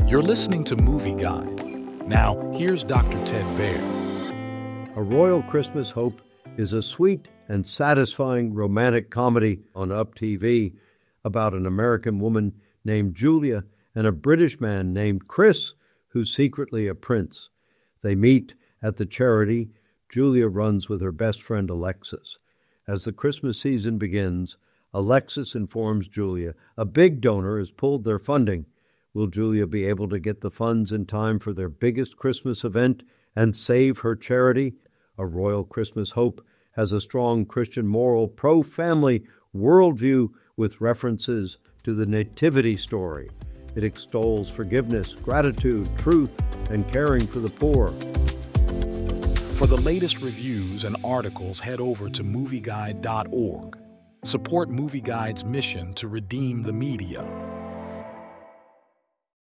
You're listening to Movie Guide. Now, here's Dr. Ted Baer. A Royal Christmas Hope is a sweet and satisfying romantic comedy on Up TV about an American woman named Julia and a British man named Chris, who's secretly a prince. They meet at the charity Julia runs with her best friend Alexis. As the Christmas season begins, Alexis informs Julia a big donor has pulled their funding. Will Julia be able to get the funds in time for their biggest Christmas event and save her charity? A Royal Christmas Hope has a strong Christian moral, pro-family worldview with references to the Nativity story. It extols forgiveness, gratitude, truth, and caring for the poor. For the latest reviews and articles, head over to movieguide.org. Support Movie Guide's mission to redeem the media.